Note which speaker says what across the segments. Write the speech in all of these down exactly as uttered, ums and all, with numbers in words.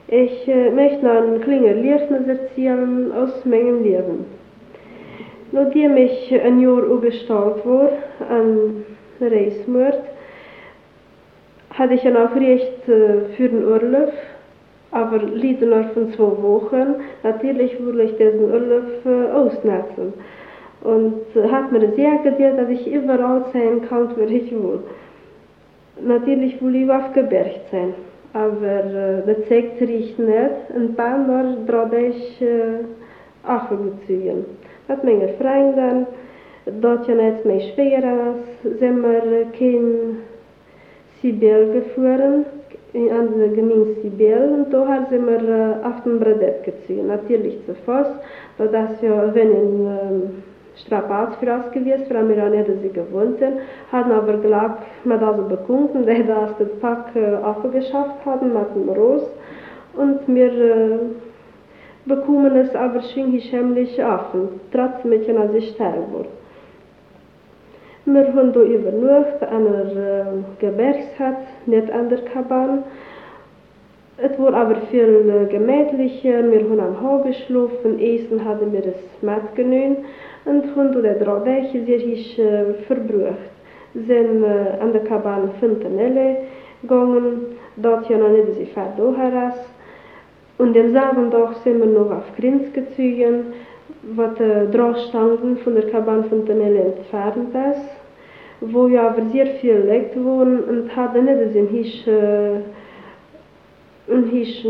Speaker 1: Ich äh, möchte noch ein kleines Erlebnis erzählen aus meinem Leben. Nachdem ich ein Jahr angestellt war an Reismord, hatte ich dann auch Recht äh, für den Urlaub, aber leider nur von zwei Wochen. Natürlich wollte ich diesen Urlaub äh, ausnutzen. Und äh, hat mir sehr gedacht, dass ich überall sein kann, wo ich will. Natürlich will ich aufgebergt sein, aber äh, das zeigt sich nicht. Ein paar Mal brauche ich äh, aufgezogen. Mit meinen Freunden, dort ja nicht mehr schwer ist, sind wir kein Sibel gefahren, an der Gemeinde Sibel, und da sind wir äh, auf den Bredett gezogen. Natürlich zu Fuß, da das ja wenn ein äh, Strapaz für uns gewesen, weil wir auch nicht sie gewohnt sind, hatten aber geglaubt, wir das bekommen, dass das das Pack äh, aufgeschafft haben mit dem Ross, und wir äh, bekommen es aber schön hischämlich offen, trotzdem ich an sich sterben wurde. Wir haben da übernacht an einer äh, Gebirgshut, nicht an der Kabane. Es war aber viel äh, gemütlicher, wir haben am Haus geschlafen, Essen hatten wir es mitgenommen und haben da drei Tage sehr hisch, äh, verbracht. Sind äh, an der Kabane Fontanelle gegangen, dort ja noch nicht so viel da heraus. Und am selben Tag sind wir noch auf Grinz gezogen, was äh, drei Stunden von der Kabane Fontanelle entfernt ist, wo ja aber sehr viel Leute wohnen und hatten nicht so ein hisch, äh, ein hisch,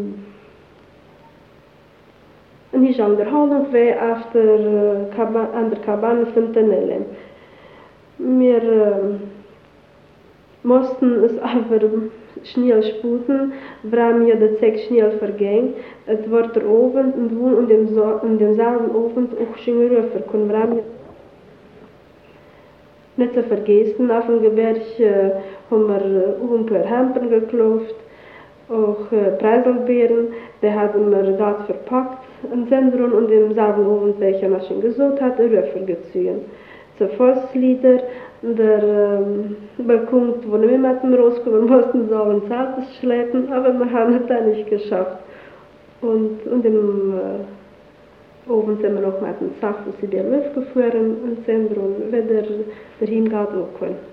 Speaker 1: ein hisch Unterhaltung wie auf der, äh, Kaba, an der Kabane Fontanelle. Wir äh, mussten es aber schnell sputen, weil mir die Zeit schnell verging. Es war der Abend und wohl in dem, so in demselben Abend auch schon gerufen können, weil wir nicht zu vergessen, auf dem Gebirge äh, haben wir äh, ein paar Hemden gekauft, auch äh, Preiselbeeren, die haben wir dort verpackt und sind dann in demselben Abend, welcher man schon gesucht hat, Röfer gezogen. Zu Volkslieder, der ähm, bekommt, wo wir mit dem rauskommen mussten, so ein Zelt schleppen, aber wir haben es dann nicht geschafft. Und in dem äh, Abend sind wir noch mit dem Saft, sie der Luft gefahren und sind dann wieder dahin gegangen.